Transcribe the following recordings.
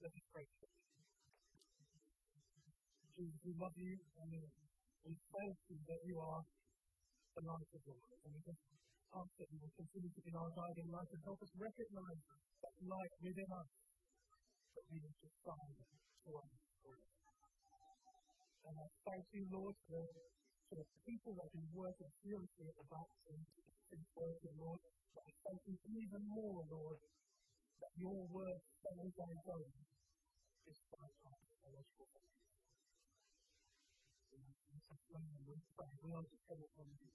Let us pray. Jesus, we love you, and we thank you that you are the light of the world. And we just ask that you will continue to be our guiding light and help us recognize that light within us that we need to shine to others. And I thank you, Lord, for the people that have been working furiously at the back and working, Lord. But I thank you even more, Lord, that your word stands on its own despite our intellectual failures. We are dependent on you.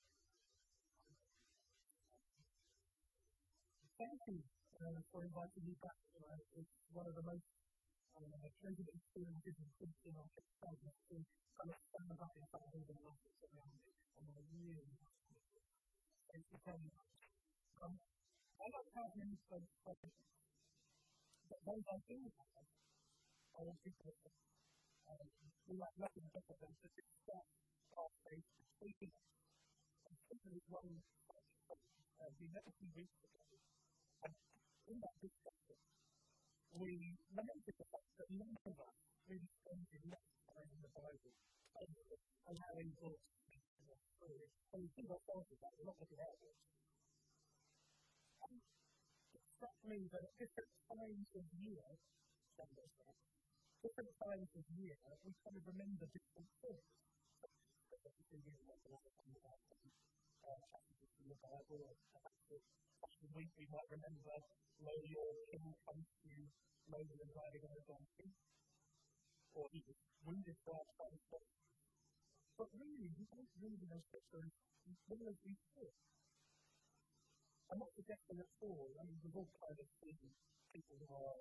Thank you for inviting me back tonight. It's one of the most treasured experiences in preaching our church to kind of stand back in front of all the lights around me. And I really thank you very much. I don't have many friends, but those I do have, I want people to we like nothing better than to discuss our faith between us. And simply one such we met a few weeks ago. And in that discussion, we lamented the fact that none of us really spend enough time in the Bible and having books in our story. And we think ourselves with that, we're not looking at it. And it struck me that at different times of year, different times of year, we kind of remember different things. Obviously, we remember all the things about passages in the Bible, or perhaps the week we might remember where your king comes to Moses and riding on a donkey, or he was wounded by a transport. But really, we don't really know scriptures as well as we should. I'm not suggesting at all, I mean, we've all kind of seen people who are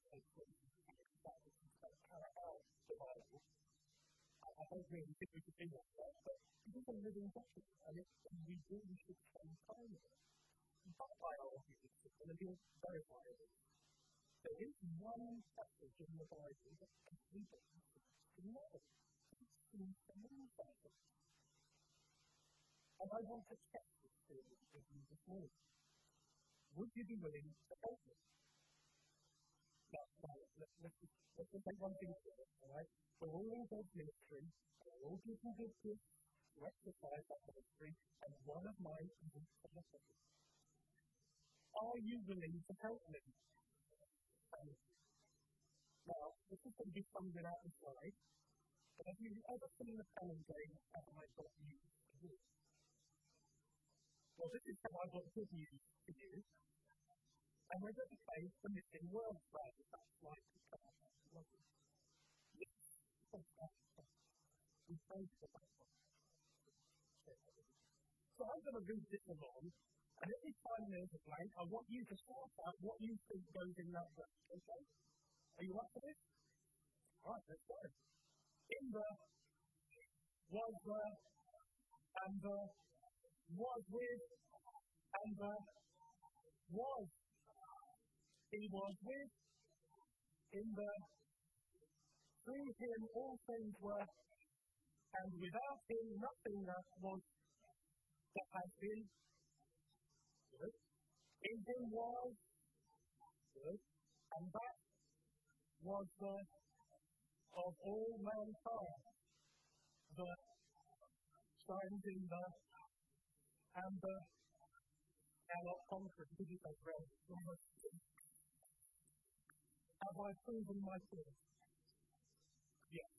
carry out the Bible. I don't really think we could do that, but it is a living document, and we really should spend time with it. But by our opinions, and it will verify it. There is one passage in the Bible that we don't know. It's in the New Testament. And I want to check this with you this morning. Would you be willing to help me? Let's just take one thing here, all right? We're all in God's ministry, and we're all given good gifts to exercise that ministry, and one of mine is philosophy. Are you willing to help me? Now, this is going to be summed without the slide, but have you ever seen the spelling game as I got used to do? Well, this is how I got good news to you. And we're going to play the missing word phrase. That's like the class. Yes. We played for that one. So I'm going to read this along, and every time there's a blank, I want you to sort out what you think goes in that blank. Okay? Are you up for this? All right, let's go. In the, was the, and the, was with, and the, was. He was with, in the, through him all things were, and without him nothing that has been. Good. In him was, good, and that was the of all mankind, the signs in the, and the, cannot conquer. Did you say bread? Have I proven my point? Yes.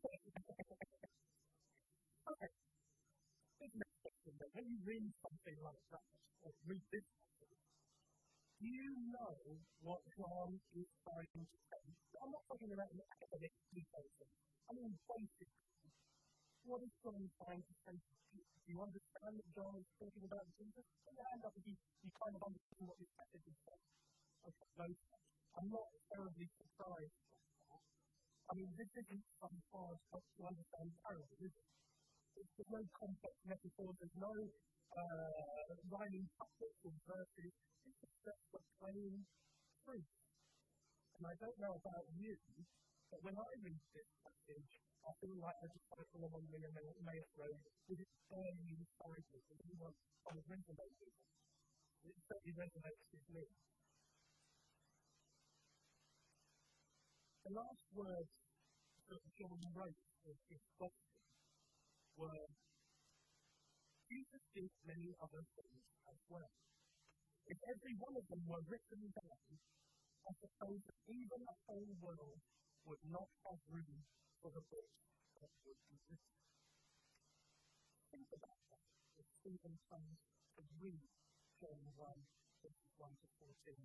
Okay. This next question, then, when you read something like that, or read this passage, do you know what John is trying to say? I'm not talking about an academic details. I mean, basically, what is John trying to say? Do you understand that John is talking about Jesus? Put your hand up if you kind of understand what this passage is saying. Okay, no. I'm not terribly surprised by that. I mean, this isn't some hard stuff to understand parable, is it? There's no complex metaphors, there's no rhyming couplets or verses. It's just the plain truth. And I don't know about you, but when I read this passage, I feel like I just cycle along the Emmaus Road with its burning inside me. And anyone I was resonating with, it certainly resonates with me. The last words that John wrote in his gospel were, Jesus did many other things as well. If every one of them were written down, I suppose that even the whole world would not have room for the book that would be written. Think about that as Stephen comes to read John 1, verses 1 to 14.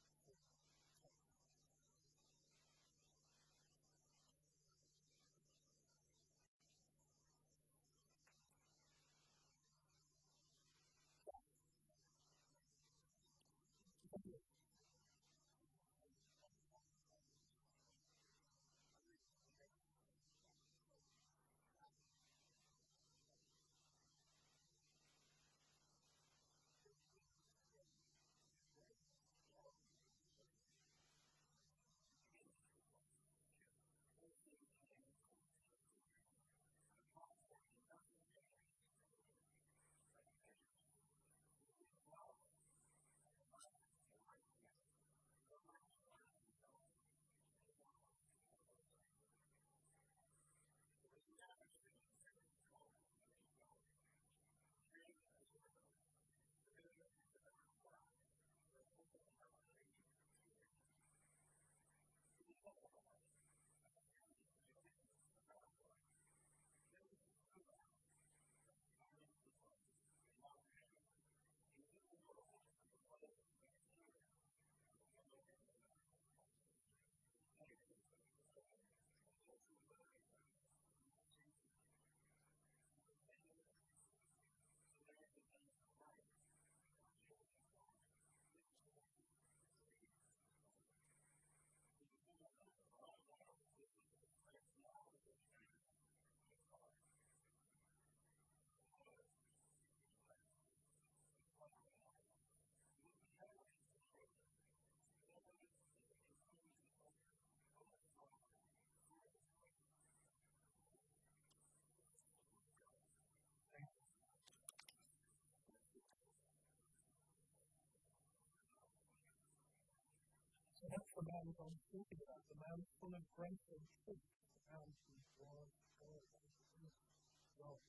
So that's the man I'm talking about, the man full of grace and truth, the man who was God and God.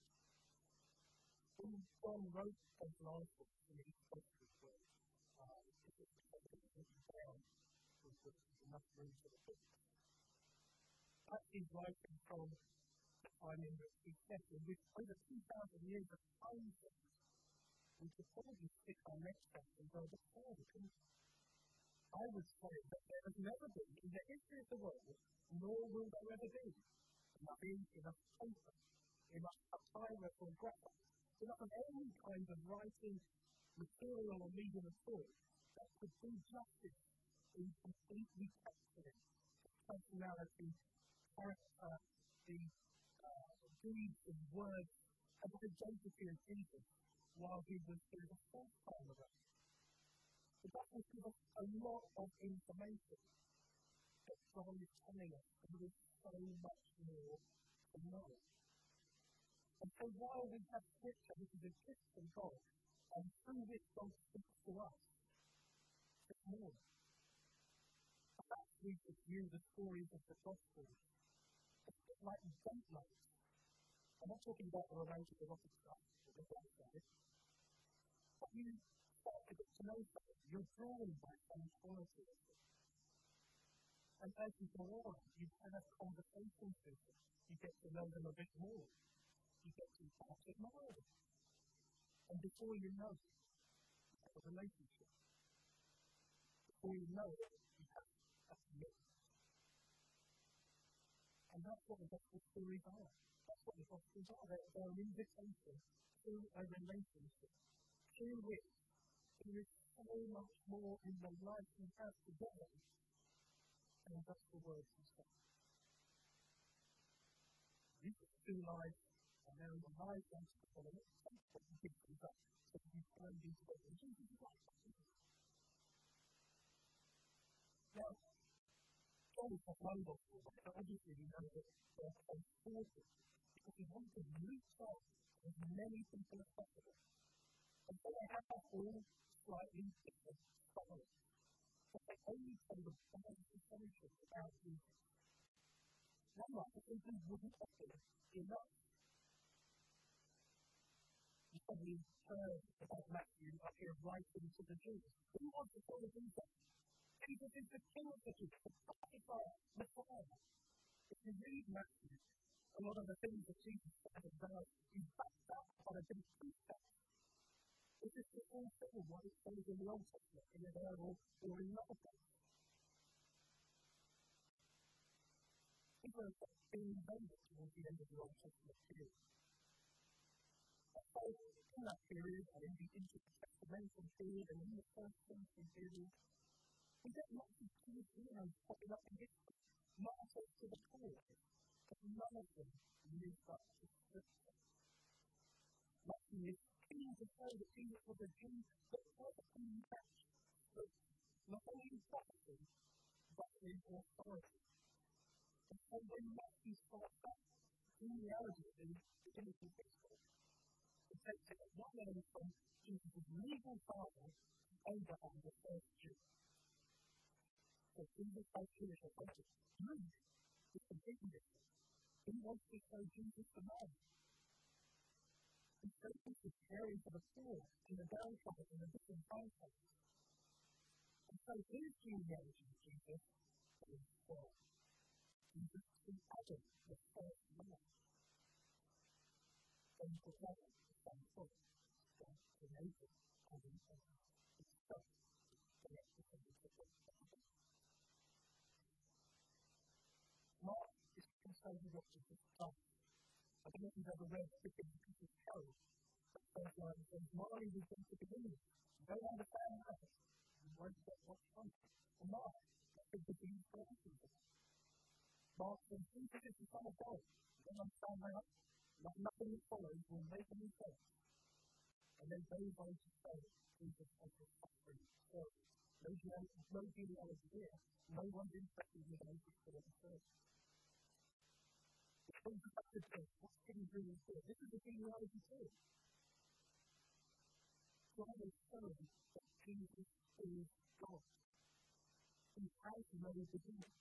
When John wrote those articles in his gospel book, it was written down with enough room for the book. That's his writing from the time in which he said, and with over 2,000 years of time, we could probably stick our necks out and go before the people. I would say that there has never been, in the history of the world, nor will there ever be, enough paper, enough papyrus or graphite, enough of any kind of writing material or medium at all that could do justice in completely capturing the personality, character, the deeds and words and the identity of Jesus while he was here the first time around. But that will give us a lot of information that John is telling us, and there is so much more to know. And so while we have Scripture, which is a gift from God, and through which God speaks to us, this morning, perhaps we could view the stories of the Gospels a bit like date nights. I'm not talking about the romantic erotic stuff, or the black side, but you start to get to know something. You're drawn by some quality of it. And as you go on, you have conversations with them. You get to know them a bit more. You get to admire them. And before you know it, you have a relationship. Before you know it, you have a commitment. And that's what the gospel stories are. That's what the gospels are. They're an invitation to a relationship, to which there is so much more in the life we have together than just the words we say. You have two lives, and there is a life that's for the next one that you give to God, so that you find these ways. And Jesus is like that. Now, John is not one gospel, but obviously we know that they're important because he wants to reach out to as many people as possible. And so they have all slightly different stories. But they only tell the basic essentials about Jesus. simply wouldn't have been enough. You probably heard about Matthew up here writing to the Jews. Who wants to tell the Jews that Jesus is the King of the Jews, the prophesied Messiah? If you read Matthew, a lot of the things that Jesus said and does is backed up by a big precept. This is the fulfill what it says in the Old Testament, in the Bible, or in other places. People are being invaded towards the end of the Old Testament period. So, in that period, and in the intertestamental period, and in the first century period, we get lots of key heroes popping up in history, martyrs to the cause, but none of them lived up to Scripture. Matthew is keen to say that Jesus was a Jew that perfectly matched Scripture, not only in prophecy, but in authority. And so when Matthew starts that genealogy of the biblical history, it takes it not only from Jesus' legal father, Abraham, the first Jew. So Jesus has Jewish authority. Luke is completely different. He wants to show Jesus the man. He focuses the caring for the poor and the downtrodden in a different context. And so his genealogy of Jesus is God. Jesus is Adam, the first man. Then to Adam, the son of God. Then to Nathan, Adam, his son. The next descendant of God. Mark is concerned with what Jesus does. I don't know if you've ever read Peter's Carol. The first line says, Molly was going to begin with. You don't understand that. You won't get what's coming. And Mark, that's the beginning for everything. Mark says, Jesus is the Son of God. You don't understand that. Nothing that follows will make any sense. And then they go to say, Jesus has the suffering story. No genealogy here. No one's interested in the story of the It comes back to this. What's getting really good? This is the genealogy too. God is showing that Jesus is God. He has no beginning.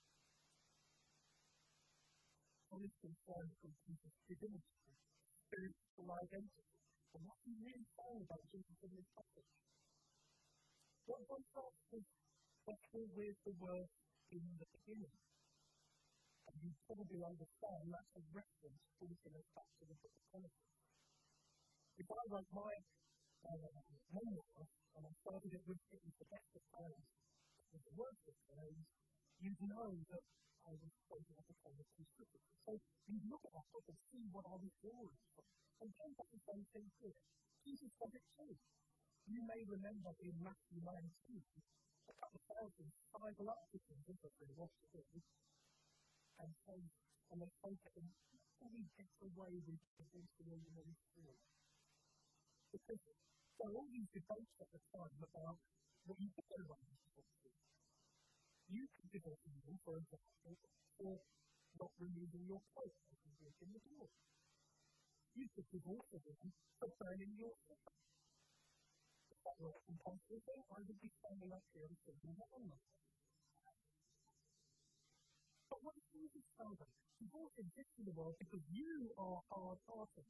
God is concerned with Jesus' divinity, spiritual identity. And what he really saying about Jesus in this passage? What God starts with the word in the beginning. And you probably understand that's a reference pointing us back to the book of Genesis. If I write my memoir, and I started it with it was the best of times, with the worst of times, you'd know that I was quoting at the time of specifically. So you look at that book and see what I was drawing from. And James does the same thing here. Jesus does it too. You may remember in Matthew 19, a couple of thousands sidle up to Jesus as they watch the film, and they say to him, how do we get away with the ordinary story? Because there are all these debates at the time about what you could go by this story. You could divorce people, for example, for not removing your clothes as you walk in the door. You could divorce a woman for burning your sister. If that were a compulsory thing, I would be standing up here and saying, no, I'm not. But what does Jesus tell them? Divorce exists in the world because you are our partner.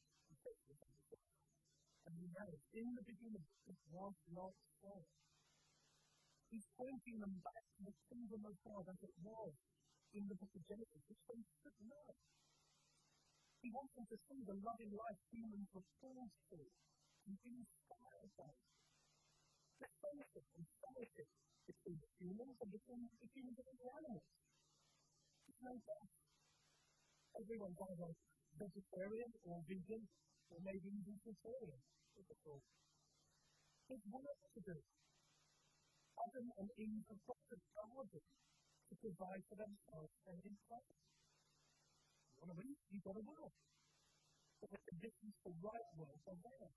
And you know, in the beginning, it was not so. He's pointing them back to the kingdom of God as it was in the book of Genesis, which they should know. He wants them to see the loving life humans were called to and be inspired by. The fellowship and fellowship between the humans and between the humans and the animals. There's no doubt. Everyone's either vegetarian or vegan or maybe even vegetarian. There's work to do. Adam and Eve have got the garden to provide for themselves and in place. You want to eat? You've got to work. But the conditions for right work are there.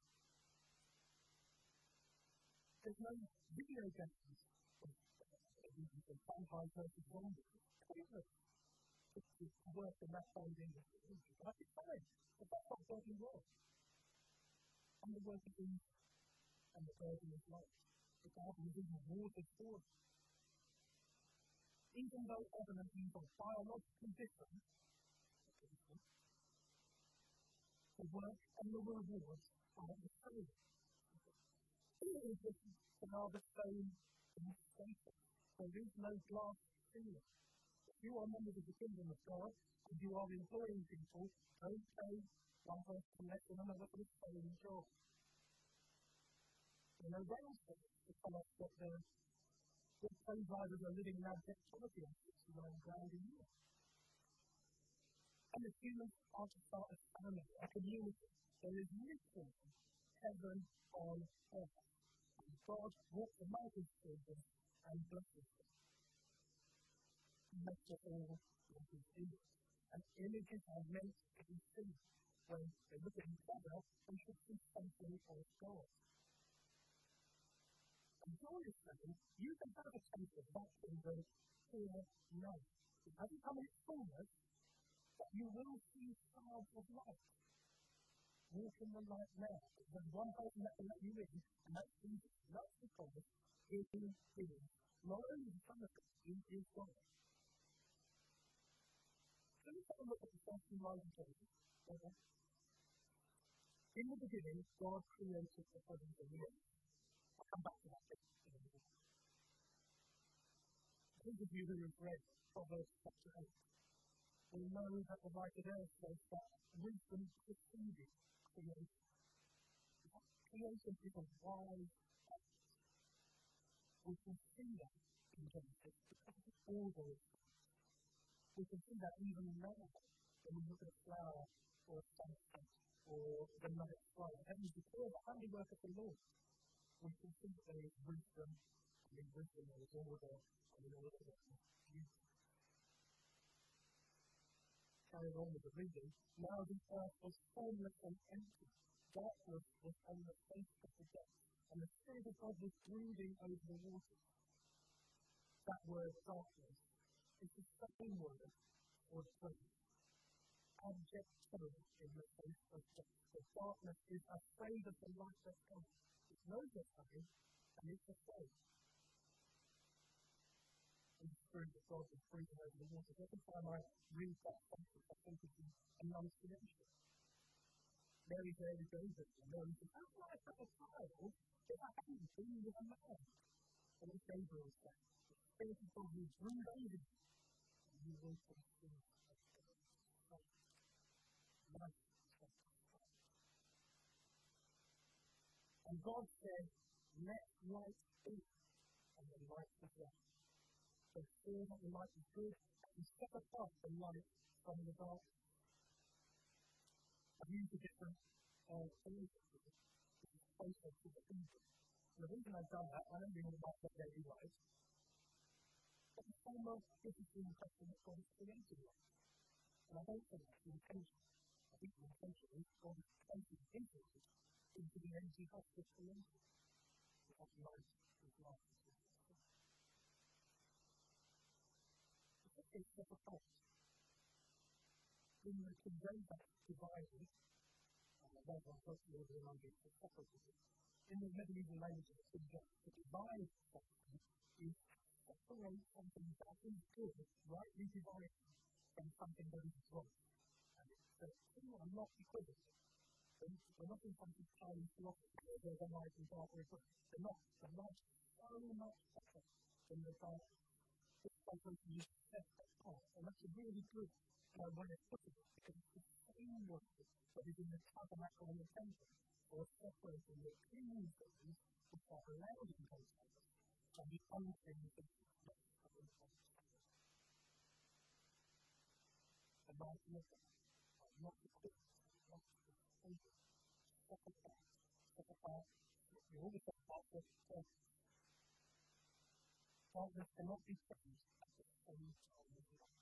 There's no video games. Vampire versus zombies. It's pointless to work in that kind of industry. But I think fine. But that's not working well. And the work of Eve and the burden of life. The garden is even watered for us. Even though Adam and Eve are biologically different, the work and the rewards are the same. Here is the rather same in status. There is no glass ceiling. If you are members of the kingdom of God and you are employing people, don't pay one person less than another for the same job. There are no grounds for this to tell us that the train drivers are living in abject poverty on £69,000 a year. And if humans are to start a family, a community, there is literally heaven on earth. And God walks among his children and blesses them. He makes us all like his image. And images are meant to be seen. When they look at each other, they should see something of God. And John is saying, you can have a taste of that kingdom here now. It hasn't come in its fullness, but you will see stars of light. Walk in the light now. There's one person that can let you in, and that's Jesus. That's because he is not only the Son of God, he is God. So let's have a look at the first two lines of Genesis. In the beginning, God created the heavens and the earth. I'll come back to that bit in a minute. Those of you who have read Proverbs chapter 8 will know that the writer there says that wisdom preceded creation. Creation is a wise act. We can see that in Genesis because of the order of things. We can see that even now when we look at a flower or a sunset or the night sky. Heaven is declared the handiwork of the Lord. We can see that there is wisdom, and in wisdom there is order, and in order there is beauty. Carrying on with the reading, now the earth was formless and empty. Darkness was on the face of the depths, and the Spirit of God was brooding over the waters. That word, darkness, is the second word for dread. Abject terror in the face of death. The darkness is afraid of the light that comes. It knows what's coming, and it's afraid. And the Spirit of God was brooding over the waters. Every time I read that sentence, I think of the Annunciation. Mary goes at them. Mary says, how can I have a child if I haven't been with a man? And it's Gabriel saying, the Spirit of God will brood over you, and you will conceive a child. And God said, let light be, and the light was there. So saw that the light was good, and he set apart the light from the darkness. I've used a different solution, which is closer to the Hebrew. The reason I've done that, I don't really like that daily light, but the same of this is the impression that God has created light. And I don't think that's the intention. I think the intention is God has created influences into the energy of this creation. That light is light. It's set apart. In the King James, that's divided. That's what first the order language is separated. In the medieval language of the King James, to divide something is separate something that is good, rightly divided, from something that is wrong. And the two are not equivalent. They're not in something tiny philosophy, where there's a light and dark reverse. They're not. The light is so much better than the dark. It's something you set apart. And that's a really good way of putting it, because it's the same word that is in the tabernacle and the temple, or separating the clean things which are allowed in those things from the unclean things that are in those things. The light and the dark are not equivalent, not equivalent. Set apart. You always set apart for purpose. Darkness cannot be changed at the same time as light.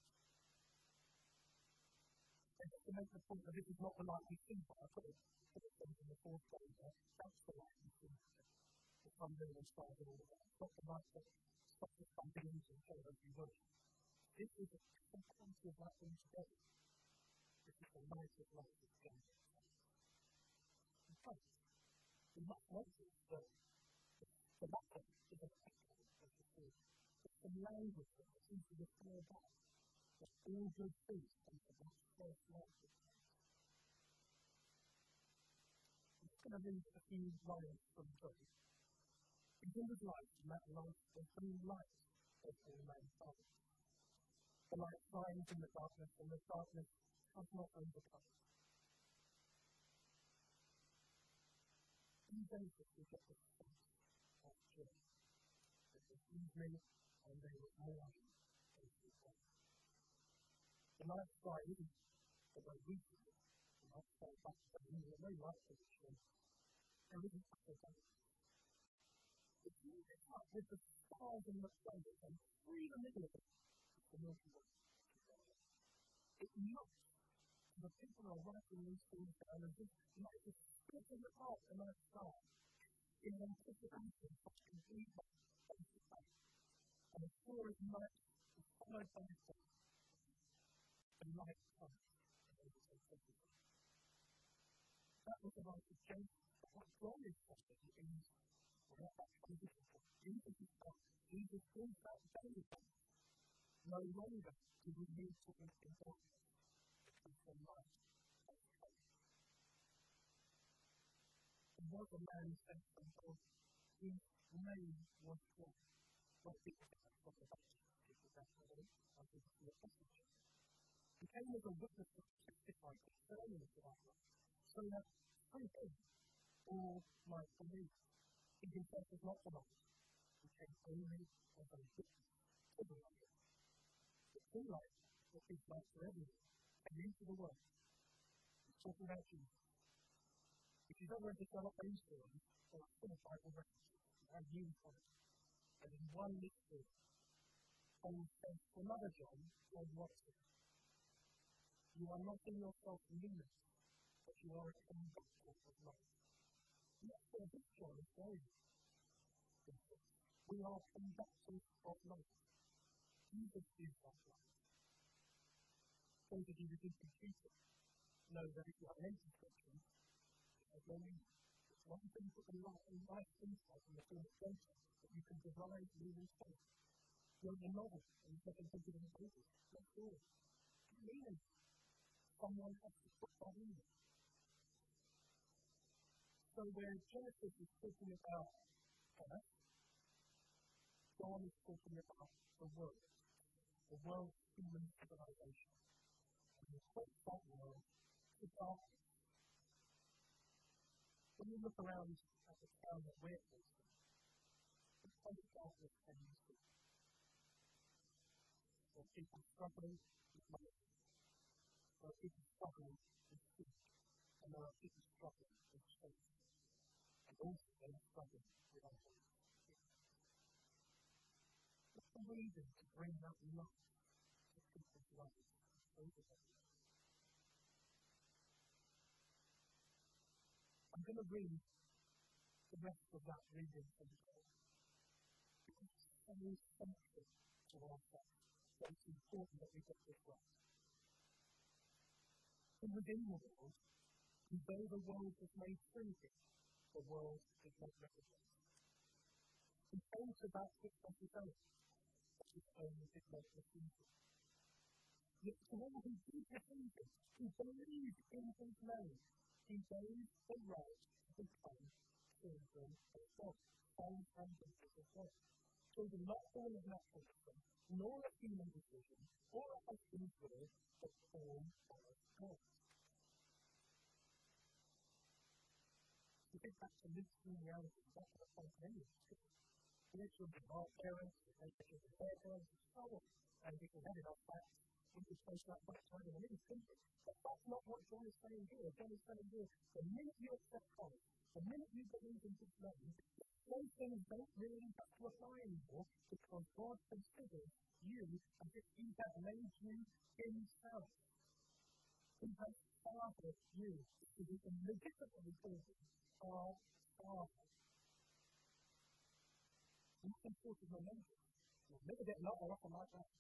And just to make the point that this is not the light we see, but I put it in the fourth page there, that's the light we see. The sun, moon, and stars and all of that. It's not the light that stops us bumping into each other as we worship. This is a quality of light altogether. This is the light of light that's going to come. In fact, we must notice that the matter is a echo of the truth. It's the language that seems to refer back that all good things come from that first light of light. going to read a few lines from Job. In him was light, and that light was the light of all mankind. The light shines in the darkness, and the darkness has not overcome it. In Genesis, we get the sense of joy. It was evening, and they were mourning every day. The night sky isn't the way we see it. The night sky back then, there was no light pollution. There isn't such a day. If you look up with the stars and the planets and through the middle of it, it's the Milky Way. It looks, the people are writing these things down and just like it's splitting apart the night sky in anticipation of complete face to face. And the sure as night is followed by the sun. The light comes. That was the light of Genesis. But what God is saying is, well, that's transition point. Jesus is God. Jesus is that daily light. No longer do we need to be in darkness because the light has come. And what the man said from God, his name was God. Not people think that's from the Baptist, because that's what it is. I think it's the messenger. He came as a witness to testify concerning the light, so that through him all might believe. He himself was not the light. He came only as a witness to the light. The true light that gives light for everyone came into the world. He's talking about Jesus. If you don't want to develop those stories, then it's full of Bible references. And you find it. And in one mystery, Paul says to another John, John Watson, you are not in yourself luminous, but you are a conductor of light. That's where this John is going. We are conductors of light. Jesus is that light. Those of you who do computing know that if you have an empty section, there's no meaning. It's one thing to put the light inside in the form of data that you can derive moving space. You're in a novel and you take a picture of the pages. That's all. It means someone has to put that in there. So where Genesis is talking about earth, John is talking about the world's human civilization. And he puts that world to darkness. When you look around at the town that we're facing, what kind of darkness can you see? There are people struggling with money. There are people struggling with food. And there are people struggling with safety. And also they are struggling with unbelief. What's the reason to bring that light to people's lives over them? I'm going to read the rest of that reading from the Bible. Because it's so essential to our faith. So it's important that we get this right. From within the world, and though the world was made through him, the world did not recognize him. He came to that which was his own, but his own did not receive him. Yet to all who did receive him, who believed in his name, he gave the right to become children of God, sons and daughters of God. Children not born of natural descent, nor of human decision, or of husband's will, but born of God. You think back to this reality, that's what I'm saying. We're children of our parents, we're children of their parents, and so on. And we can have it off back. We can place that back to the living simple. But that's not what John is saying here. John is saying here, the minute you accept Christ, the minute you believe in his name, those things don't really have to apply anymore because God considers you as if he has made you himself. He has fathered you. So you can legitimately call him our Father. And that's important to remember. You'll never get another offer like that.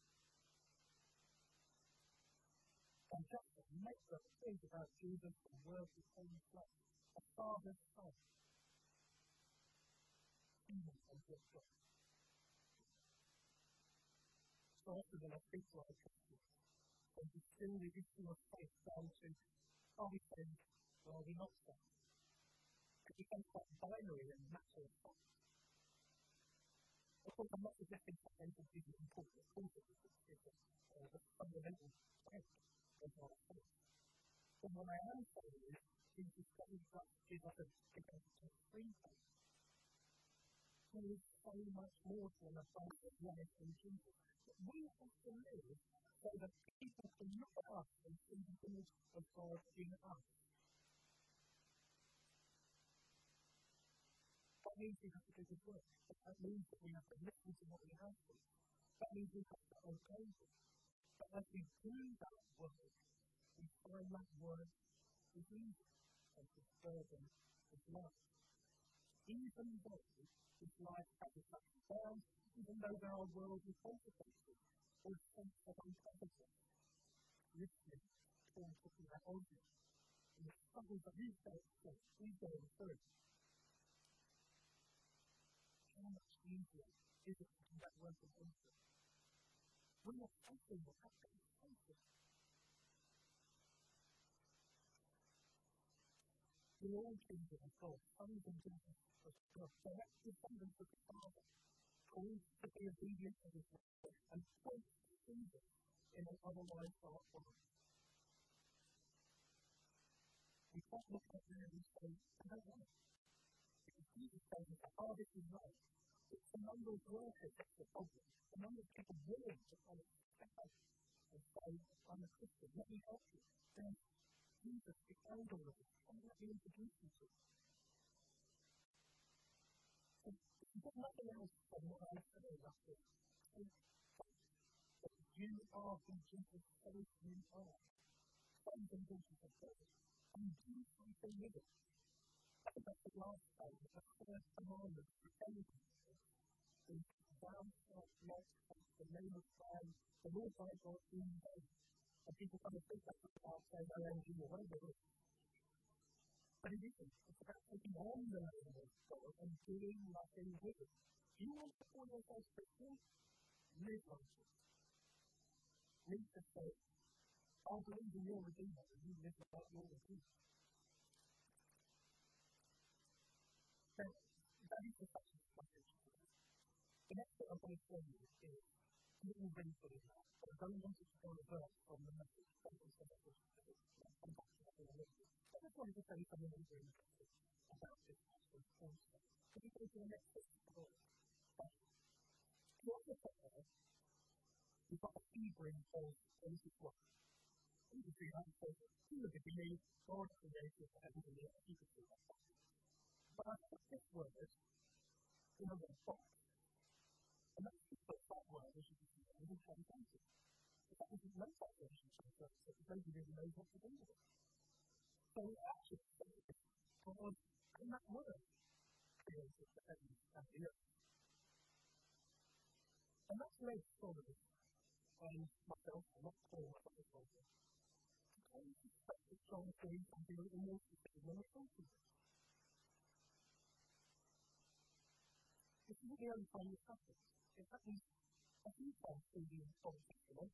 And just to make us think about Jesus, the Word became flesh, a Father's Son, human and good God. So often when I speak to other Christians, they distill the issue of faith down to, are we saved or are we not saved? It becomes quite binary and matter of fact. Of course, I'm not suggesting that anything isn't important. Of course, it's a fundamental fact of our faith. But what I am saying is, Jesus doesn't just give us a free faith. There is so much more to an abundant life in Jesus. But we have to live so that people can look at us and see the image of God in us. That means we have to do good work. That means that we have to listen to what we have to. That means we have to obey it. But as we do that work, we find that work is easy and it's burden is light. Even though this life has its ups and downs, even though there are worldly consequences or a sense of unpleasantness, listening, talking about argument, and the struggles that we go through, how much easier is it to do that work of worship? We're not facing what happens, facing. We're all children of God, sons and daughters of God, direct descendants of the Father, called to be obedient to His word, and point to Jesus in an otherwise dark world. We can't look at them and say, I don't know. Because Jesus tells us that harvest is right. It's the number of workers that's the problem. The number of people willing to kind of step up and say, I'm a Christian, let me help you. Then Jesus behind all of this, and let me introduce you to. So, you've got nothing else than what I say up there. Take faith that you are who Jesus says you are. Sons and daughters of God. And do something with it. That's the last thing, the first commandment, the anything. Is thou shalt not take the name of God, the Lord thy God in vain. And people come and think that's about saying OMG or whatever it is. But it isn't. It's about taking on the name of God and doing nothing with it. Do you want to call yourself Christian? Live like it. Live to say, I believe in your Redeemer, and you live like your Redeemer. So, that is the success message. The next thing I'm going to tell you is, you will read for this now, but I don't want you to go to verse from the message. I just wanted to tell you something really interesting about this passage also. Can you go to the next bit of the What the there, we've got a Hebrew called Genesis 1. You can see that it says, in the beginning, God created the heavens and the earth. You can see that. But I put this word in a little box. And that's because that word, as you can see, is translated. If that was no translation translated, nobody really knows what to do with it. So it actually says, God, in that word, created the heavens and the earth. And that's led scholars, and myself, I'm not Paul, I'm not a scholar, to kind of suspect that John is doing something a little more specific than we're talking about. This isn't the only time this happens. It happens a few times through the Old Testament.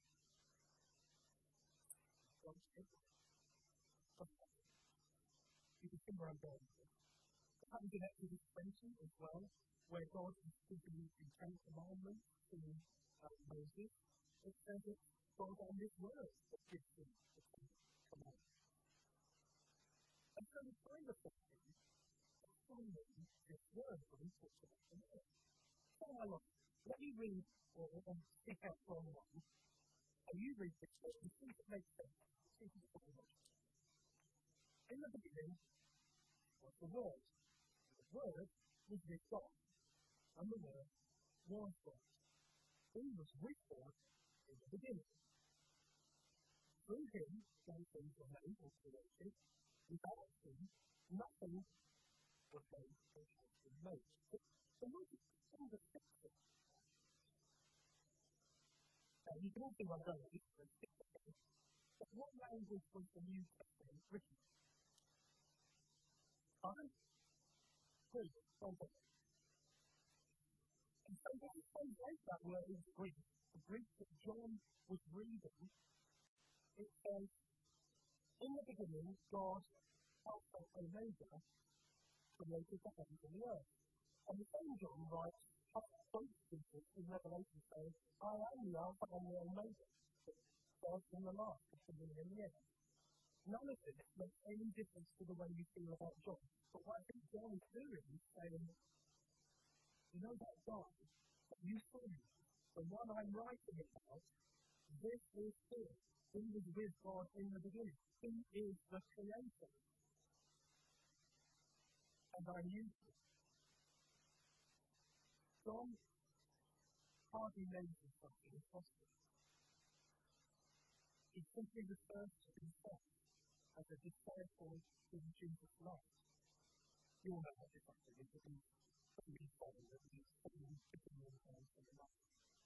You can see where I'm going with this. It happens in Exodus 20 as well, where God is speaking in 10 commandments to Moses. It says that God on this word that gives him the 10 commandments. And so we find ourselves finding this word when he talks about the word. So let me read or stick out from one, and you read this word and see if it makes sense. See if it's possible. In the beginning was the Word. The Word was with God, and the Word was God. He was with God in the beginning. Through him, all things were made or created. Without him, nothing was made or has been made. The word is called a fixer. Now, you can all see what I'm going with this fixer. But what language was the New Testament written? Fine? Greek. Okay. And so when we translate that word into Greek, the Greek that John was reading, it says, in the beginning, God, Alpha and Omega, created the heavens and the earth. And the same John writes, both speakers in Revelation saying, I am the Alpha and the Omega, the first and the last, the beginning and the end. None of this makes any difference to the way you feel about John. But what I think John is doing is saying, you know that God that you saw me, the one I'm writing about, this is him. He was with God in the beginning. He is the creator. And I knew him. John hardly names himself in his gospel. He simply refers to himself as a disciple whom Jesus loved. You all know what disciple is, but he's somebody following it, he's somebody picking all the time from the life.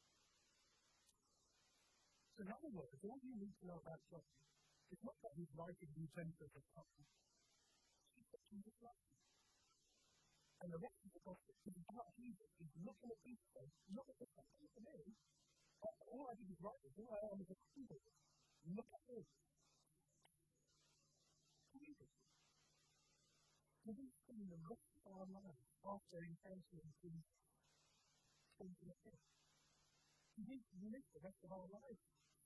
So in other words, all you need to know about John is not that he's writing the agenda of the time, it's that Jesus loves him. And the rest of the gospel is about Jesus. He's looking at people, look at this happening to me. All I did is write this, all I am is a student. Look at this. Jesus. Do we spend the rest of our lives after encountering Jesus thinking of him? Do we live the rest of our lives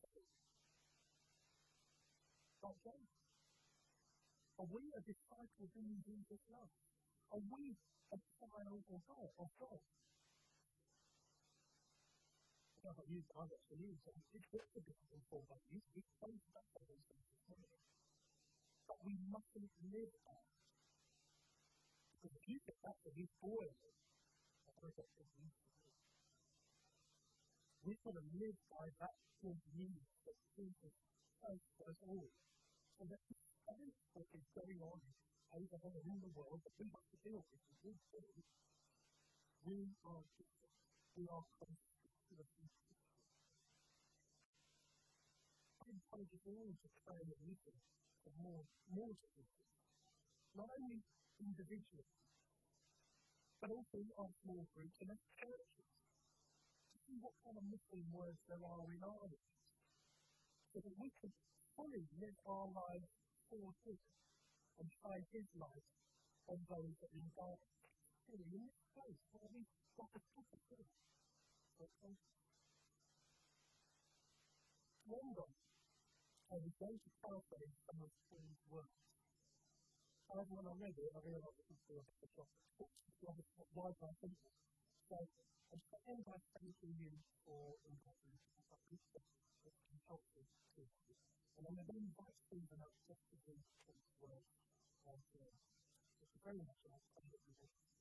like John? Are we a disciple whom Jesus loves? Are we a child of God? I don't use the others for you, so it's good to be informed by you. We don't stop on those things this morning. But we mustn't live that. Because if you get back to his boy, that's what it means to do. We've got to live by that good news that Jesus has for us all. So that despite what is going on over there in the world that we have to deal with, we are people. We are constituted. I encourage us all to pray and listen for more to Jesus. Not only individually, but also in our small groups and as churches. To see what kind of missing words there are in our lives. So that we can fully live our lives for him and shine his light on those that are in darkness. In this place where we've got a proper thing. Okay? To end on, I was going to paraphrase some of Paul's words. However, when I read it, I realised it was still a bit of a shock. Why do I think this? So, I'm saying by thanking you for inviting me to the group that's been helpful to you. And I'm going to invite Stephen up just to do Paul's words. Thank you very much.